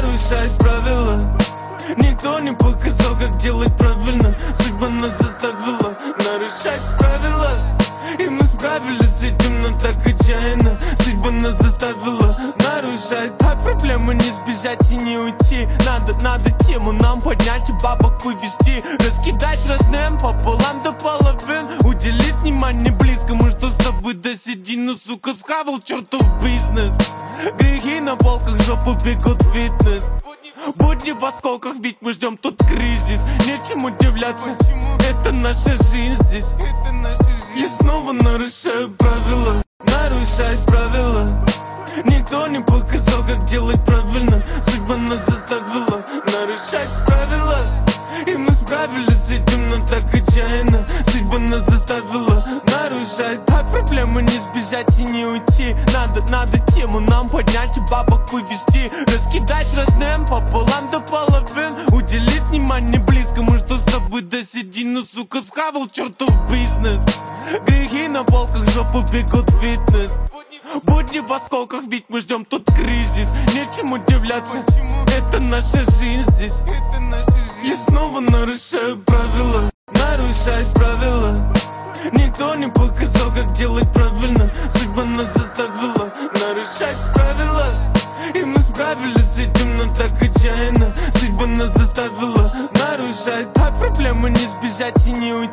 нарушать правила. Никто не показал, как делать правильно. Судьба нас заставила нарушать правила. И мы справились с этим, но так отчаянно. Судьба нас заставила нарушать. От проблемы не сбежать и не уйти. Надо тему нам поднять и бабок вывести. Раскидать родным пополам до половин. Уделить внимание близкому, что с тобой до седины. Сука, схавал чертов бизнес. Грехи на полках, жопу бегут в фитнес. Будни в осколках, ведь мы ждем тут кризис. Нечем удивляться, это наша жизнь здесь. Я снова нарушаю правила. Нарушать правила. Никто не показал, как делать правильно. Судьба нас заставила нарушать правила. И мы справились с этим, но так отчаянно. Судьба нас заставила нарушать. От проблемы не сбежать и не уйти. Надо тему нам поднять и бабок вывести. Раскидать родным пополам до половин. Уделить внимание близкому, что с тобой до седины. Сука, схавал чертов бизнес. Грехи на полках, жопу бегут в фитнес. Будни в осколках, ведь мы ждем тут кризис. Нечем удивляться, это наша жизнь здесь. Я снова нарушаю правила. Нарушать правила. Никто не показал, как делать правильно. Судьба нас заставила нарушать правила. И мы справились с этим, но так отчаянно. Судьба нас заставила нарушать. От проблемы не сбежать и не уйти.